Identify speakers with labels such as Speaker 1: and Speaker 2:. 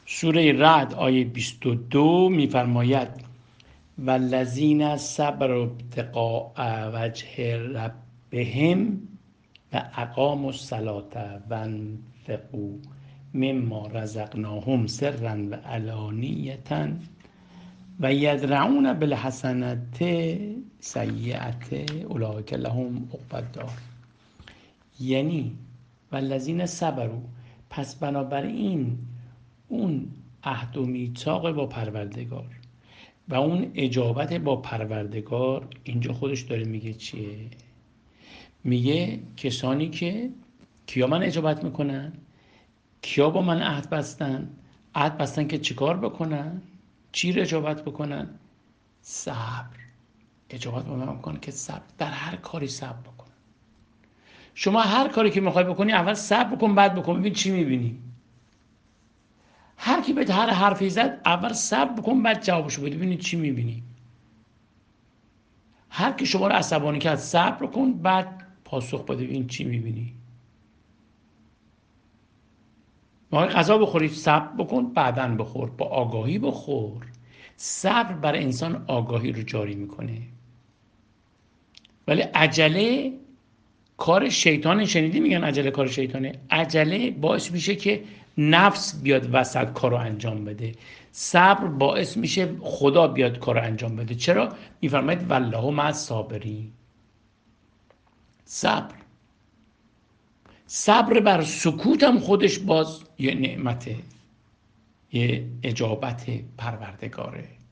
Speaker 1: سوره رعد آیه 22 میفرماید والذین صبروا ابتغاء وجه ربهم و اقاموا الصلاة و انفقوا مما رزقناهم سرا و علانیة و یدرعون بالحسنة سیئة اولئک لهم عقبی الدار. یعنی والذین صبروا، پس بنابراین اون عهد و میثاق با پروردگار و اون اجابت با پروردگار، اینجا خودش داره میگه چیه؟ میگه کسانی که کیا من اجابت میکنن، کیا با من عهد بستن. عهد بستن که چیکار بکنن؟ چی رو اجابت بکنن؟ صبر. اجابت با من میکنن که صبر، در هر کاری صبر بکن. شما هر کاری که میخوای بکنی اول صبر بکن، بعد بکن، ببین چی میبینی. هر کی بهت هر حرفی زد اول صبر بکن، بعد جوابشو بده، ببینید چی میبینی. هر کی شما رو عصبانی کرد صبر کن، بعد پاسخ بده، ببین چی میبینی. ما غذا بخوری صبر بکن، بعداً بخور، با آگاهی بخور. صبر بر انسان آگاهی رو جاری میکنه. ولی عجله کار شیطانه. شنیدی میگن عجله کار شیطانه؟ عجله باعث میشه که نفس بیاد وسط کارو انجام بده. صبر باعث میشه خدا بیاد کارو انجام بده. چرا؟ میفرماید والله مع الصابرین. صبر بر سکوت هم خودش باز یه نعمته، یه اجابت پروردگاره.